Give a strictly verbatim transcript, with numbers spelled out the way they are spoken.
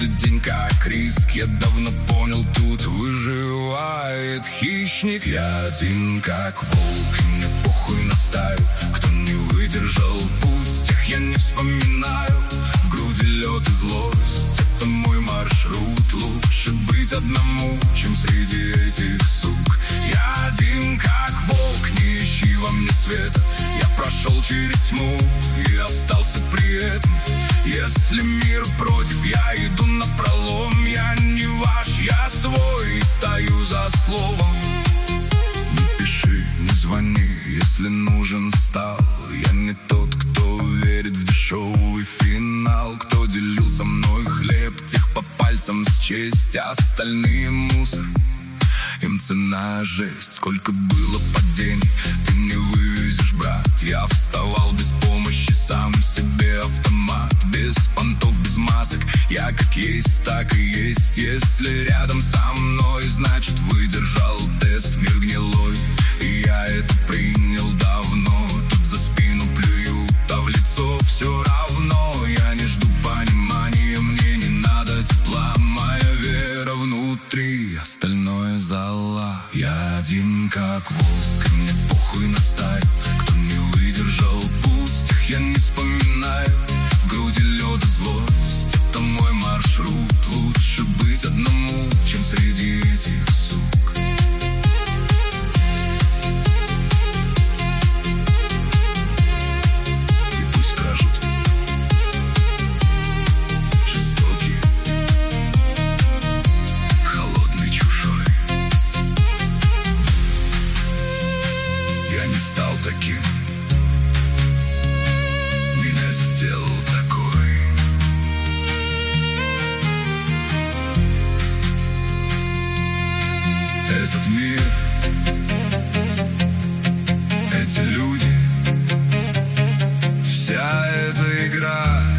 каждый день как риск. Я давно понял, тут выживает хищник. Я один как волк, и мне похуй на стаю. Кто не выдержал путь, тех я не вспоминаю. В груди лед и злость, это мой маршрут. Лучше быть одному, чем среди этих сук. Я один как волк, не ищи во мне света. Я прошел через тьму и остался при этом. Если мир против, я иду напролом. Я не ваш, я свой, и стою за словом. Не пиши, не звони, если нужен стал. Я не тот, кто верит в дешевый финал. Кто делил со мной хлеб, тех по пальцам счесть. А остальные мусор, им цена жесть. Сколько было падений, ты не вывезешь, брат. Я вставал без помощи, сам себе автомат. Без понтов, без масок, я как есть, так и есть. Если рядом со мной, значит выдержал тест. Мир гнилой, и я это принял давно. Тут за спину плюют, а в лицо все равно. Я не жду понимания, мне не надо тепла. Моя вера внутри, остальное зала. Я один как волк, и мне похуй на стаю. Кто не выдержал путь, тех я не вспоминаю. В груди лед и злость, это мой маршрут. Лучше быть одному, чем среди этих сук. И пусть скажут жестокий, холодный, чужой. Я не стал таким, меня сделал такой. Этот мир